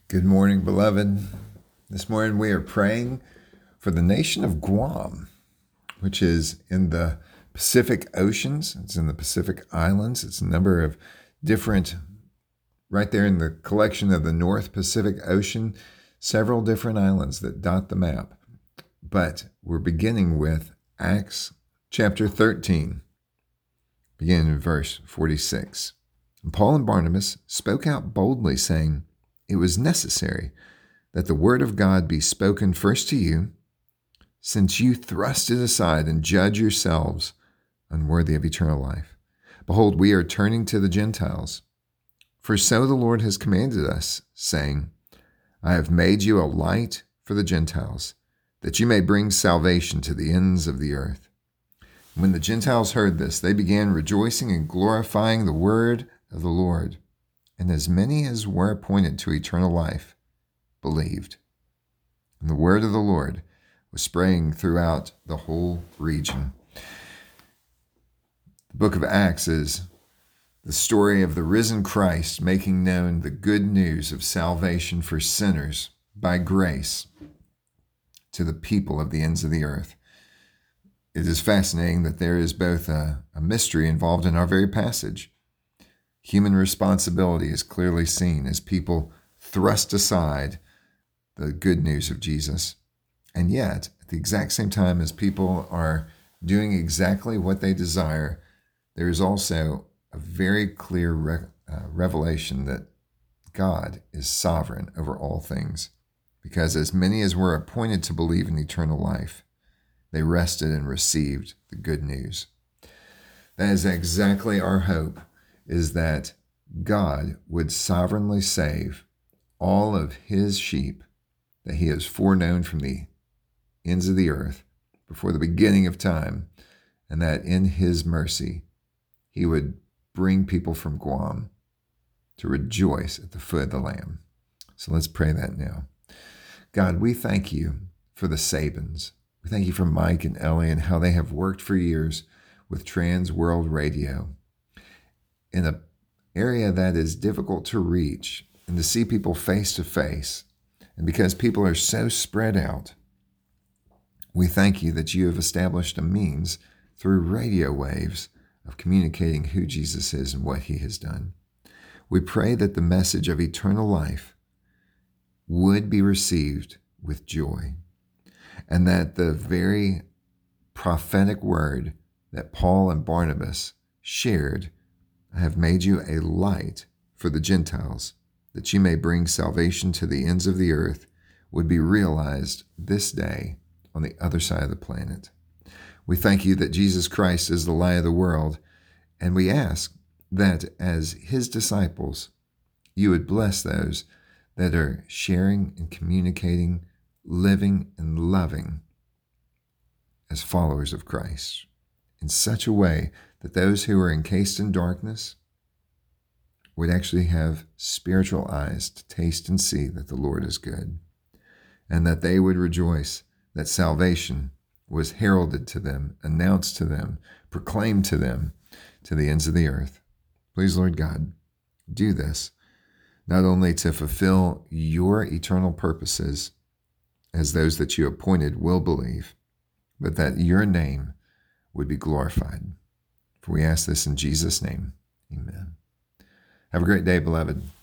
Good morning, beloved. This morning we are praying for the nation of Guam, which is in the Pacific Oceans. It's in the Pacific Islands. It's a number of different, right there in the collection of the North Pacific Ocean, several different islands that dot the map. But we're beginning with Acts chapter 13, beginning in verse 46. And Paul and Barnabas spoke out boldly, saying, "It was necessary that the word of God be spoken first to you, since you thrust it aside and judge yourselves unworthy of eternal life. Behold, we are turning to the Gentiles. For so the Lord has commanded us, saying, I have made you a light for the Gentiles, that you may bring salvation to the ends of the earth." When the Gentiles heard this, they began rejoicing and glorifying the word of the Lord. And as many as were appointed to eternal life believed. And the word of the Lord was spreading throughout the whole region. The book of Acts is the story of the risen Christ making known the good news of salvation for sinners by grace to the people of the ends of the earth. It is fascinating that there is both a mystery involved in our very passage. Human responsibility is clearly seen as people thrust aside the good news of Jesus. And yet, at the exact same time as people are doing exactly what they desire, there is also a very clear revelation that God is sovereign over all things. Because as many as were appointed to believe in eternal life, they rested and received the good news. That is exactly our hope, is that God would sovereignly save all of his sheep that he has foreknown from the ends of the earth before the beginning of time, and that in his mercy he would bring people from Guam to rejoice at the foot of the Lamb. So let's pray that now. God, we thank you for the Sabins. We thank you for Mike and Ellie and how they have worked for years with Trans World Radio in an area that is difficult to reach and to see people face to face. And because people are so spread out, we thank you that you have established a means through radio waves of communicating who Jesus is and what he has done. We pray that the message of eternal life would be received with joy, and that the very prophetic word that Paul and Barnabas shared, "I have made you a light for the Gentiles, that you may bring salvation to the ends of the earth," would be realized this day on the other side of the planet. We thank you that Jesus Christ is the light of the world, and we ask that as his disciples, you would bless those that are sharing and communicating, living and loving as followers of Christ in such a way that those who are encased in darkness would actually have spiritual eyes to taste and see that the Lord is good, and that they would rejoice that salvation was heralded to them, announced to them, proclaimed to them to the ends of the earth. Please, Lord God, do this, not only to fulfill your eternal purposes as those that you appointed will believe, but that your name would be glorified. For we ask this in Jesus' name. Amen. Have a great day, beloved.